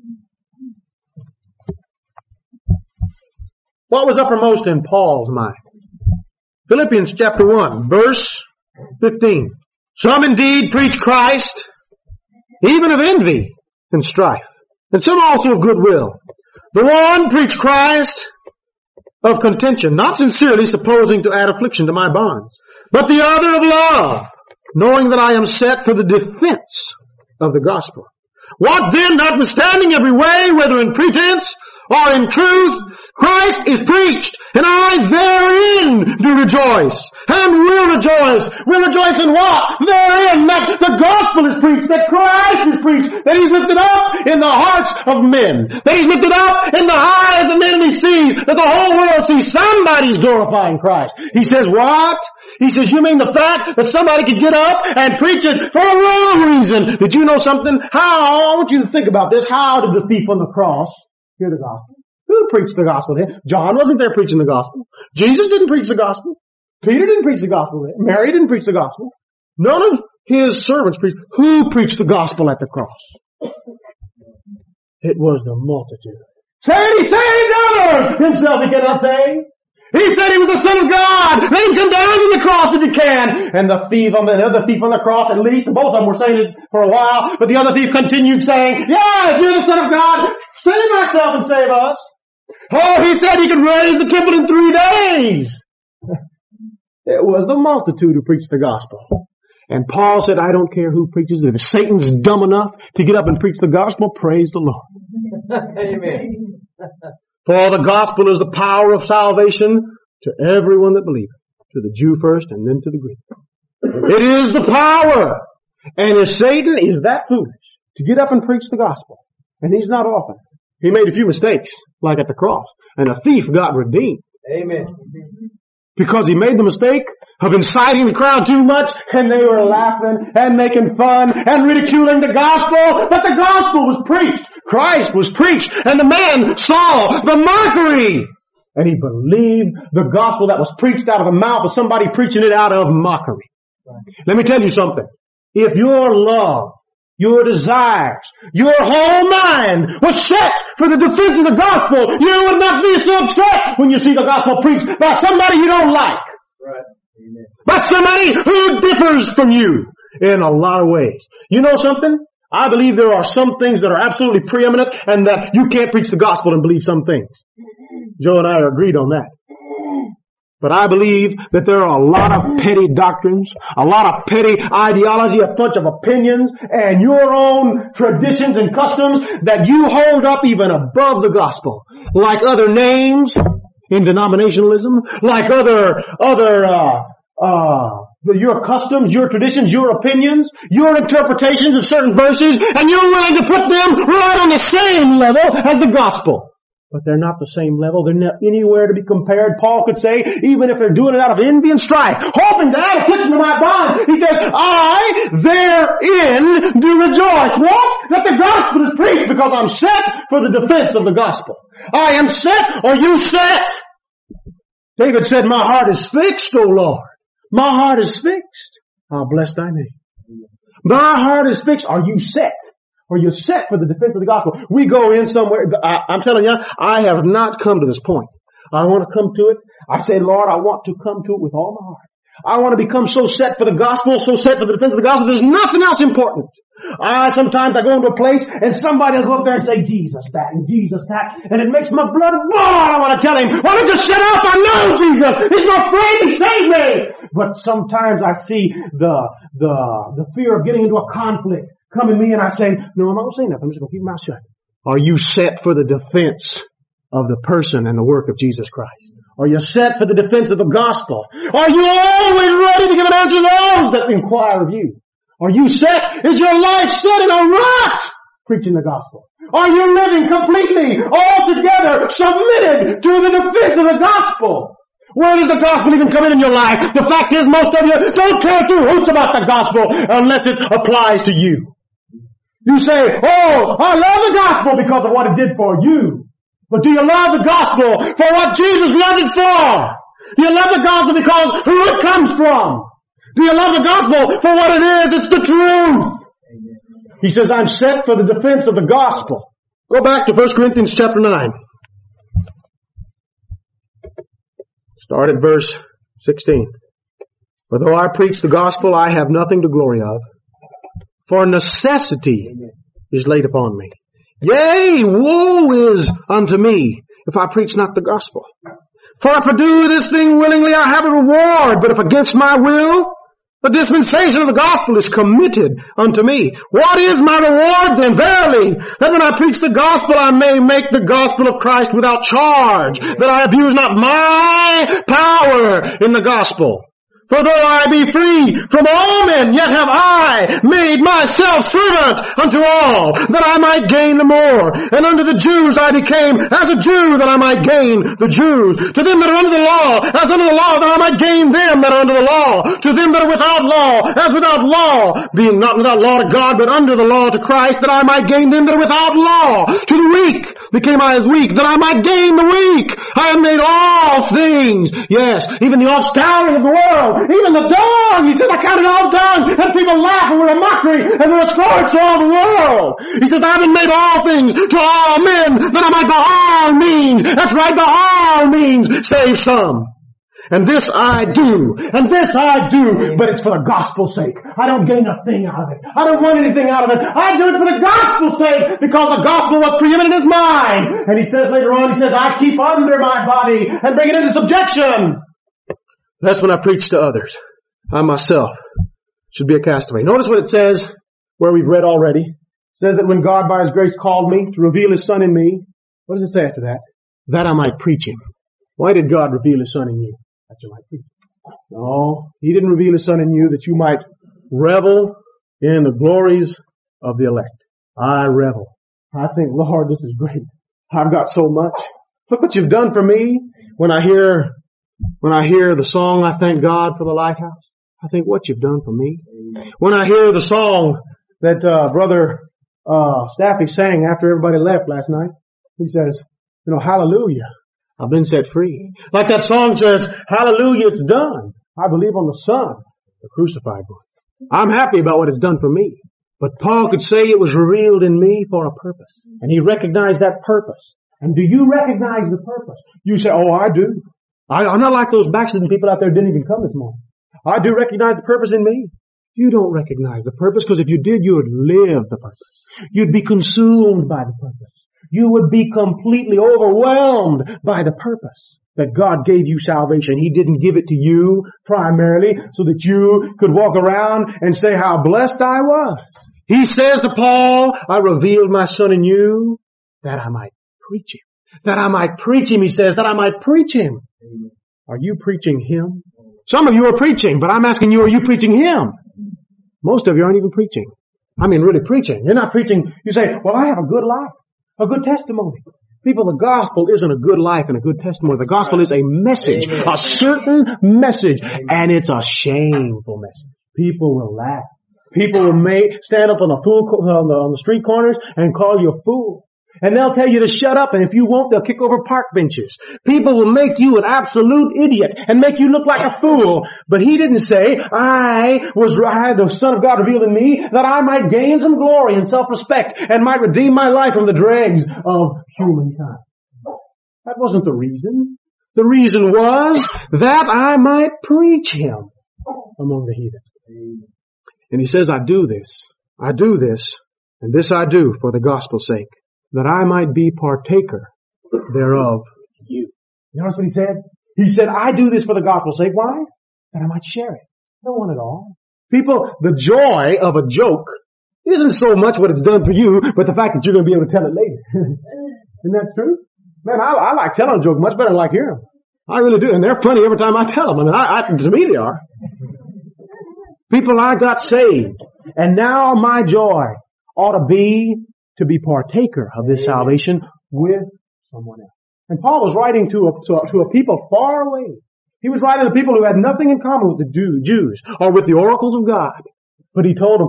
What was uppermost in Paul's mind? Philippians chapter one, verse fifteen. "Some indeed preach Christ, even of envy and strife, and some also of goodwill. The one preach Christ of contention, not sincerely, supposing to add affliction to my bonds, but the other of love, knowing that I am set for the defense of the gospel. What then, notwithstanding every way, whether in pretense or in truth, Christ is preached, and I therein do rejoice, and will rejoice. Will rejoice in what? Therein, that the gospel is preached, that Christ is preached, that He's lifted up in the hearts of men, that He's lifted up in the eyes of men, and He sees, that the whole world sees somebody's glorifying Christ." He says, what? He says, you mean the fact that somebody could get up and preach it for a wrong reason? Did you know something? How? I want you to think about this. How did the thief on the cross hear the gospel? Who preached the gospel to him? John wasn't there preaching the gospel. Jesus didn't preach the gospel. Peter didn't preach the gospel there. Mary didn't preach the gospel. None of his servants preached. Who preached the gospel at the cross? It was the multitude. Said he saved others. Himself he cannot save. He said he was the Son of God. Let him come down to the cross if he can. And the thief on the, the other thief on the cross, at least, both of them were saying it for a while, but the other thief continued saying, "Yeah, if you're the Son of God, save myself and save us." Oh, he said he could raise the temple in three days. It was the multitude who preached the gospel. And Paul said, I don't care who preaches it. If Satan's dumb enough to get up and preach the gospel, praise the Lord. Amen. For the gospel is the power of salvation to everyone that believeth, to the Jew first and then to the Greek. It is the power. And if Satan is that foolish to get up and preach the gospel, and he's not often, he made a few mistakes, like at the cross, and a thief got redeemed. Amen. Because he made the mistake of inciting the crowd too much, and they were laughing and making fun and ridiculing the gospel. But the gospel was preached. Christ was preached, and the man saw the mockery. And he believed the gospel that was preached out of the mouth of somebody preaching it out of mockery. Let me tell you something. If your love, your desires, your whole mind was set for the defense of the gospel, you would not be so upset when you see the gospel preached by somebody you don't like. Right. Amen. By somebody who differs from you in a lot of ways. You know something? I believe there are some things that are absolutely preeminent and that you can't preach the gospel and believe some things. Joe and I are agreed on that. But I believe that there are a lot of petty doctrines, a lot of petty ideology, a bunch of opinions, and your own traditions and customs that you hold up even above the gospel. Like other names in denominationalism, like other, other, uh, uh, your customs, your traditions, your opinions, your interpretations of certain verses, and you're willing to put them right on the same level as the gospel. But they're not the same level. They're not anywhere to be compared. Paul could say, even if they're doing it out of envy and strife, hoping to add affliction to my bond, he says, I therein do rejoice. What? That the gospel is preached, because I'm set for the defense of the gospel. I am set. Are you set? David said, my heart is fixed, O Lord. My heart is fixed. I'll bless thy name. My heart is fixed. Are you set? Or you're set for the defense of the gospel. We go in somewhere. I, I'm telling you, I have not come to this point. I want to come to it. I say, Lord, I want to come to it with all my heart. I want to become so set for the gospel, so set for the defense of the gospel. There's nothing else important. I sometimes I go into a place and somebody will go up there and say, Jesus that and Jesus that, and it makes my blood boil. I want to tell him, why don't you shut up? I know Jesus. He's my friend to save me. But sometimes I see the the the fear of getting into a conflict come in me, and I say, no, I'm not going to say nothing. I'm just going to keep my mouth shut. Are you set for the defense of the person and the work of Jesus Christ? Are you set for the defense of the gospel? Are you always ready to give an answer to those that inquire of you? Are you set? Is your life set in a rock preaching the gospel? Are you living completely, altogether submitted to the defense of the gospel? Where does the gospel even come in in your life? The fact is, most of you don't care two hoots about the gospel unless it applies to you. You say, oh, I love the gospel because of what it did for you. But do you love the gospel for what Jesus loved it for? Do you love the gospel because who it comes from? Do you love the gospel for what it is? It's the truth. He says, I'm set for the defense of the gospel. Go back to First Corinthians chapter nine. Start at verse sixteen. For though I preach the gospel, I have nothing to glory of. For necessity is laid upon me. Yea, woe is unto me if I preach not the gospel. For if I do this thing willingly, I have a reward. But if against my will, the dispensation of the gospel is committed unto me. What is my reward then? Verily, that when I preach the gospel, I may make the gospel of Christ without charge, that I abuse not my power in the gospel. For though I be free from all men, yet have I made myself servant unto all, that I might gain the more. And unto the Jews I became as a Jew, that I might gain the Jews. To them that are under the law, as under the law, that I might gain them that are under the law. To them that are without law, as without law, being not without law to God, but under the law to Christ, that I might gain them that are without law. To the weak became I as weak, that I might gain the weak. I have made all things, yes, even the offscouring of the world, even the dung. He says, I count it all dung. And people laugh and we're a mockery and we're a scourge to all the world. He says, I haven't made all things to all men, that I might by all means, that's right, by all means, save some. And this I do, and this I do, but it's for the gospel's sake. I don't gain a thing out of it. I don't want anything out of it. I do it for the gospel's sake, because the gospel was preeminent as mine. And he says later on, he says, I keep under my body and bring it into subjection. That's when I preach to others. I myself should be a castaway. Notice what it says, where we've read already. It says that when God by His grace called me to reveal His Son in me, what does it say after that? That I might preach Him. Why did God reveal His Son in you? That you might preach. No, He didn't reveal His Son in you that you might revel in the glories of the elect. I revel. I think, Lord, this is great. I've got so much. Look what you've done for me. When I hear When I hear the song, I thank God for the lighthouse, I think what you've done for me. When I hear the song that uh, Brother uh, Staffy sang after everybody left last night, he says, you know, hallelujah, I've been set free. Like that song says, hallelujah, it's done. I believe on the Son, the crucified one. I'm happy about what it's done for me. But Paul could say it was revealed in me for a purpose. And he recognized that purpose. And do you recognize the purpose? You say, oh, I do. I, I'm not like those backslidden people out there who didn't even come this morning. I do recognize the purpose in me. You don't recognize the purpose, because if you did, you would live the purpose. You'd be consumed by the purpose. You would be completely overwhelmed by the purpose that God gave you salvation. He didn't give it to you primarily so that you could walk around and say how blessed I was. He says to Paul, I revealed my Son in you that I might preach him. That I might preach him, he says, that I might preach him. Are you preaching him? Some of you are preaching, but I'm asking you, are you preaching him? Most of you aren't even preaching. I mean, really preaching. You're not preaching. You say, well, I have a good life, a good testimony. People, the gospel isn't a good life and a good testimony. The gospel is a message, a certain message, and it's a shameful message. People will laugh. People will may stand up on the fool on the, on the street corners and call you a fool. And they'll tell you to shut up, and if you won't, they'll kick over park benches. People will make you an absolute idiot and make you look like a fool. But he didn't say, I was, I had the Son of God revealed in me that I might gain some glory and self-respect and might redeem my life from the dregs of humankind. That wasn't the reason. The reason was that I might preach him among the heathen. And he says, I do this, I do this, and this I do for the gospel's sake, that I might be partaker thereof you. You notice what he said? He said, I do this for the gospel's sake. Why? That I might share it. I don't want it all. People, the joy of a joke isn't so much what it's done for you, but the fact that you're going to be able to tell it later. Isn't that true? Man, I, I like telling a joke much better than I like hearing them. I really do. And they're funny every time I tell them. I mean, I, I, to me they are. People, I got saved. And now my joy ought to be to be partaker of this salvation with someone else. And Paul was writing to a, to a, to a people far away. He was writing to people who had nothing in common with the Jews or with the oracles of God. But he told them,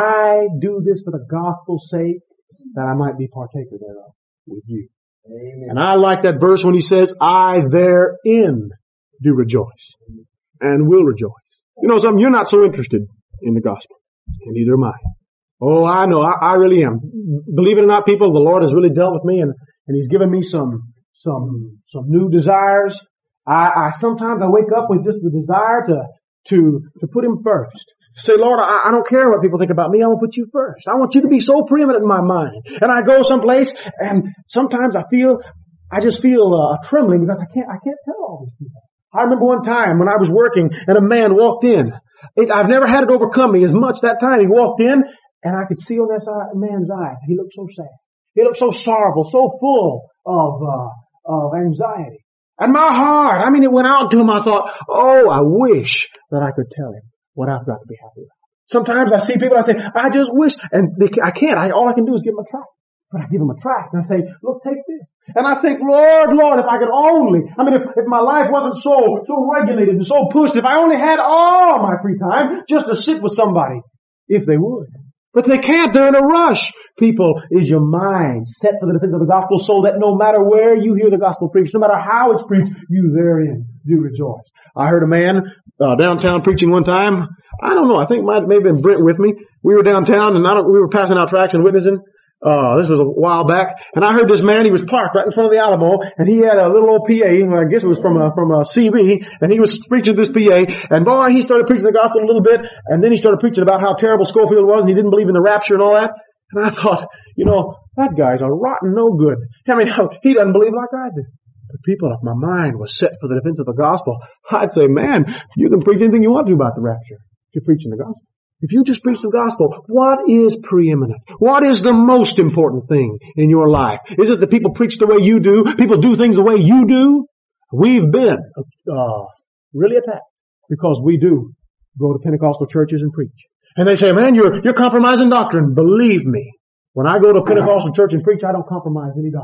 I do this for the gospel's sake, that I might be partaker thereof with you. Amen. And I like that verse when he says, I therein do rejoice and will rejoice. You know something? You're not so interested in the gospel, and neither am I. Oh, I know. I, I really am. Believe it or not, people, the Lord has really dealt with me, and, and He's given me some, some, some new desires. I, I sometimes I wake up with just the desire to, to, to put Him first. Say, Lord, I, I don't care what people think about me. I want to put you first. I want you to be so preeminent in my mind. And I go someplace, and sometimes I feel, I just feel uh, trembling because I can't, I can't tell all these people. I remember one time when I was working and a man walked in. It, I've never had it overcome me as much that time. He walked in and I could see on that man's eye, he looked so sad. He looked so sorrowful, so full of, uh, of anxiety. And my heart, I mean, it went out to him. I thought, oh, I wish that I could tell him what I've got to be happy about. Sometimes I see people, I say, I just wish, and they, I can't. I, all I can do is give them a tract. But I give them a tract and I say, look, take this. And I think, Lord, Lord, if I could only, I mean, if, if my life wasn't so, so regulated and so pushed, if I only had all my free time just to sit with somebody, if they would. But they can't, they're in a rush. People, is your mind set for the defense of the gospel so that no matter where you hear the gospel preached, no matter how it's preached, you therein do rejoice. I heard a man, uh, downtown preaching one time. I don't know, I think it might, may have been Brent with me. We were downtown and I don't, we were passing out tracts and witnessing. Uh, this was a while back, and I heard this man, he was parked right in front of the Alamo, and he had a little old P A, I guess it was from a, from a C B, and he was preaching this P A, and boy, he started preaching the gospel a little bit, and then he started preaching about how terrible Schofield was, and he didn't believe in the rapture and all that, and I thought, you know, that guy's a rotten no good. I mean, he doesn't believe like I do. But people, if my mind was set for the defense of the gospel, I'd say, man, you can preach anything you want to about the rapture if you're preaching the gospel. If you just preach the gospel, what is preeminent? What is the most important thing in your life? Is it that people preach the way you do? People do things the way you do? We've been uh, really attacked because we do go to Pentecostal churches and preach. And they say, man, you're, you're compromising doctrine. Believe me, when I go to a Pentecostal church and preach, I don't compromise any doctrine.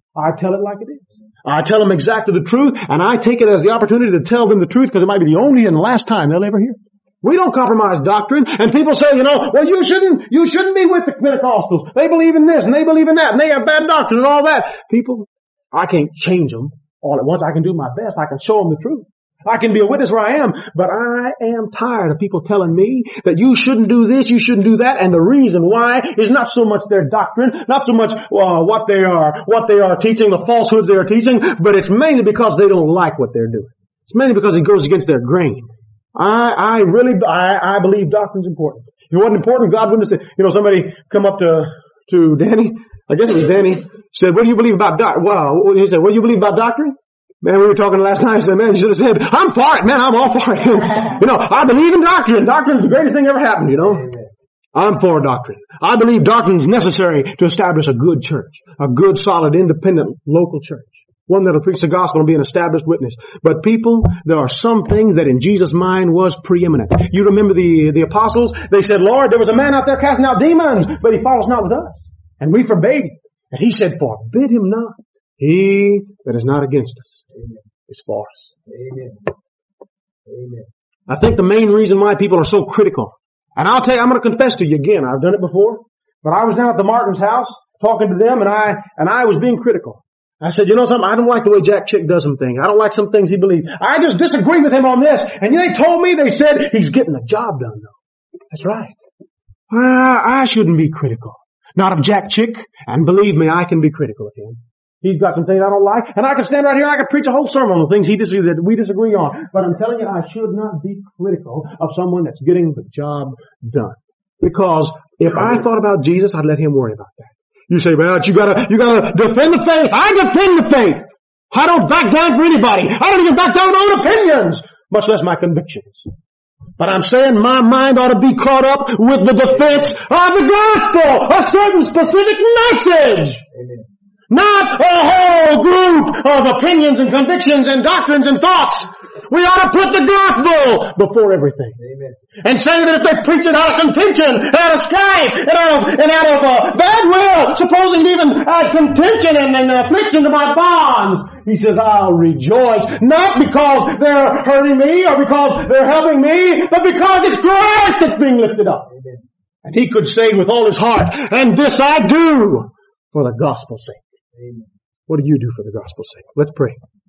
I tell it like it is. I tell them exactly the truth, and I take it as the opportunity to tell them the truth because it might be the only and last time they'll ever hear it. We don't compromise doctrine, and people say, you know, well, you shouldn't, you shouldn't be with the Pentecostals. They believe in this, and they believe in that, and they have bad doctrine and all that. People, I can't change them all at once. I can do my best. I can show them the truth. I can be a witness where I am, but I am tired of people telling me that you shouldn't do this, you shouldn't do that, and the reason why is not so much their doctrine, not so much uh, what they are, what they are teaching, the falsehoods they are teaching, but it's mainly because they don't like what they're doing. It's mainly because it goes against their grain. I, I really, I, I believe doctrine's important. If it wasn't important, God wouldn't have said, you know, somebody come up to, to Danny, I guess it was Danny, said, what do you believe about doctrine? Wow, he said, what do you believe about doctrine? Man, we were talking last night. I said, man, you should have said, I'm for it, man. I'm all for it. You know, I believe in doctrine. Doctrine's the greatest thing ever happened, you know. I'm for doctrine. I believe doctrine is necessary to establish a good church, a good, solid, independent, local church. One that'll preach the gospel and be an established witness. But people, there are some things that in Jesus' mind was preeminent. You remember the, the apostles? They said, Lord, there was a man out there casting out demons, but he follows not with us. And we forbade him. And he said, forbid him not. He that is not against us is for us. Amen. Amen. I think the main reason why people are so critical, and I'll tell you, I'm going to confess to you again, I've done it before, but I was down at the Martin's house talking to them, and I, and I was being critical. I said, you know something, I don't like the way Jack Chick does some things. I don't like some things he believes. I just disagree with him on this. And they told me, they said, he's getting the job done though. That's right. Uh, I shouldn't be critical. Not of Jack Chick, and believe me, I can be critical of him. He's got some things I don't like, and I can stand right here and I can preach a whole sermon on the things he disagree, that we disagree on. But I'm telling you, I should not be critical of someone that's getting the job done. Because if I thought about Jesus, I'd let him worry about that. You say, well, you gotta, you gotta defend the faith. I defend the faith. I don't back down for anybody. I don't even back down my own opinions, much less my convictions. But I'm saying my mind ought to be caught up with the defense of the gospel, a certain specific message. Amen. Not a whole group of opinions and convictions and doctrines and thoughts. We ought to put the gospel before everything. Amen. And say that if they preach it out of contention, and out of strife, and out of, and out of uh, bad will, supposing to even add contention and, and affliction to my bonds, he says, I'll rejoice, not because they're hurting me or because they're helping me, but because it's Christ that's being lifted up. Amen. And he could say with all his heart, and this I do for the gospel's sake. Amen. What do you do for the gospel's sake? Let's pray.